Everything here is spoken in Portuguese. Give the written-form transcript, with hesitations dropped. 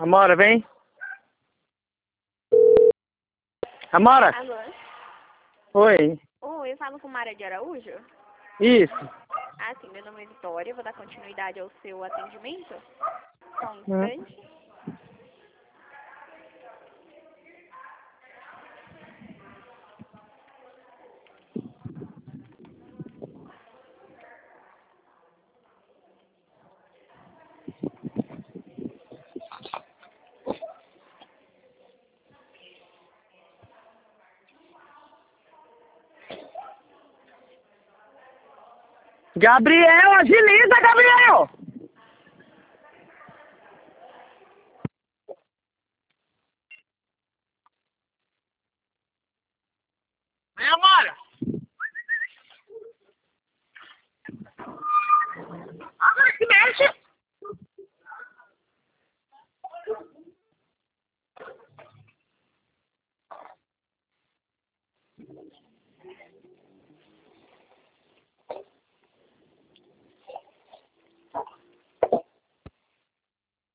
Amora, vem. Amora. Alô? Oi. Oi, eu falo com Maria de Araújo? Isso. Ah, sim, meu nome é Vitória, vou dar continuidade ao seu atendimento. Só um Hum. instante. Gabriel, agiliza, Gabriel! Vem, Amora! Agora se mexe!